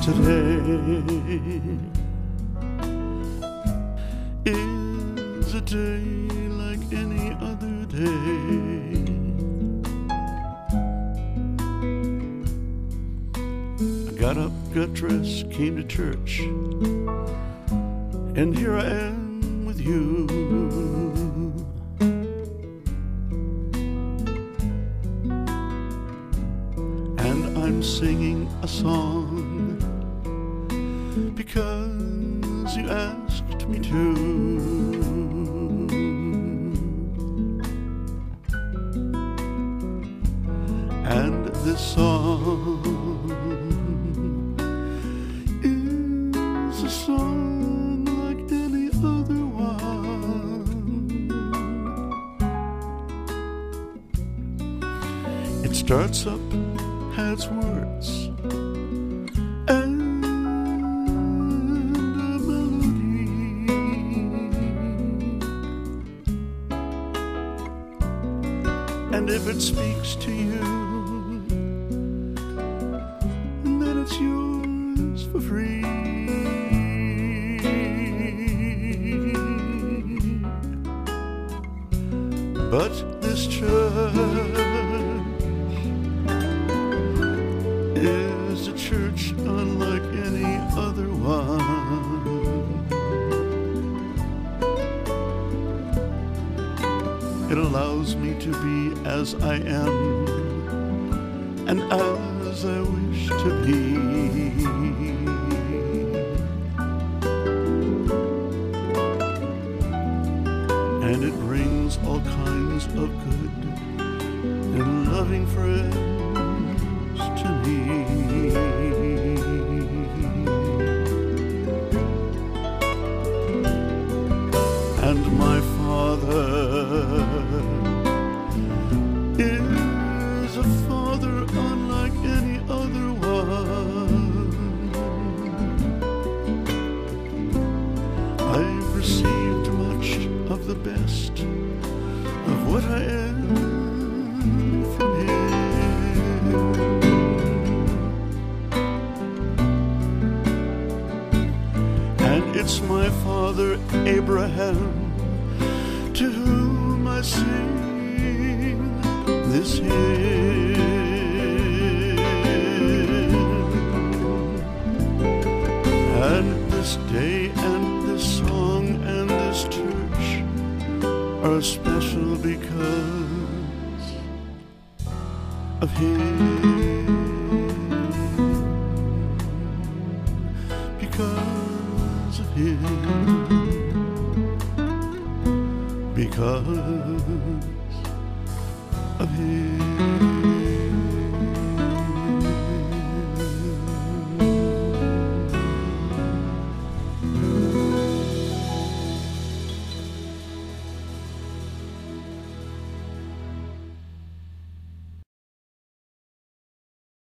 Today is a day like any other day. I got up, got dressed, came to church, and here I am with you. And I'm singing a song because you asked me to. And this song is a song like any other one. It starts up, has words, and and if it speaks to you, then it's yours for free. But this church is a church unlike any other one. It allows me to be as I am and as I wish to be. And it brings all kinds of good and loving friends to me. And my Father is a Father unlike any other one. I've received much of the best of what I am from Him. And it's my father Abraham to whom I sing this hymn. And this day and this song and this church are special because of Him. Because of Him. Because of Him.